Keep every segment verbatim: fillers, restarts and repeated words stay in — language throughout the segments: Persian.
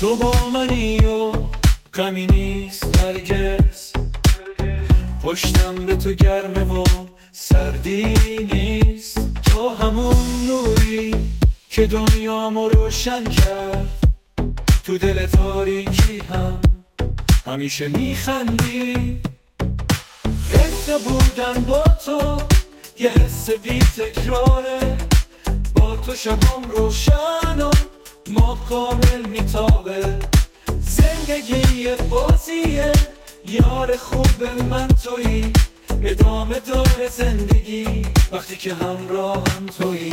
تو با منی و غمی نیست هرگز، پشتم به تو گرمه و سردی نیست. تو همون نوری که دنیامو روشن کرد، تو دل تاریکی هم همیشه میخندی. حس بودن با تو یه حس بی تکراره، با تو شبم روشن و ما کامل میتابه. زندگی یه بازیه، یار خوب من تویی، ادامه داره زندگی وقتی که همراهم تویی.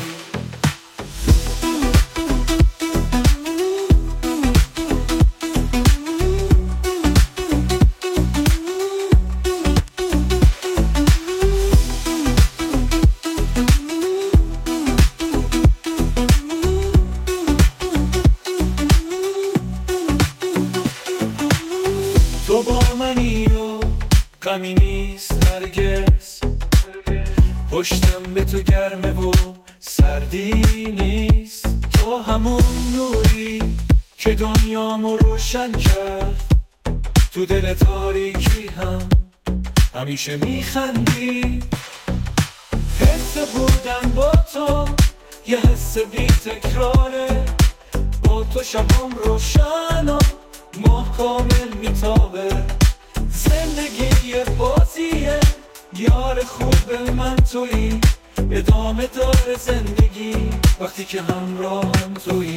تو با منی و غمی نیست هرگز، پشتم به تو گرمه و سردی نیست. تو همون نوری که دنیامو روشن کرد، تو دل تاریکی هم همیشه میخندی. حس بودن با تو یه حس بی تکراره، با تو شبم روشن و ماه کامل میتابه. زندگی یه بازیه، یار خوب من تویی، ادامه داره زندگی وقتی که همراهم تویی.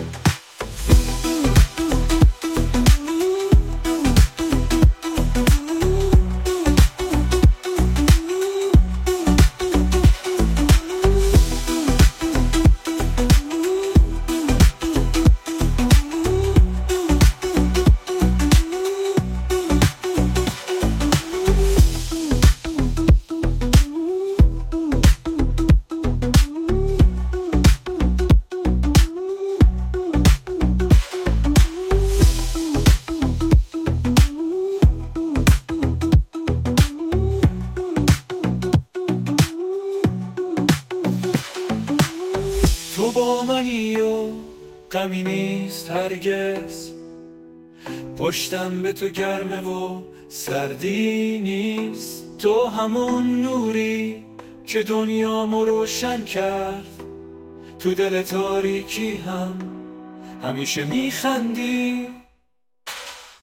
تو با منی و غمی نیست هرگز، پشتم به تو گرمه و سردی نیست. تو همون نوری که دنیامو روشن کرد، تو دل تاریکی هم همیشه میخندی.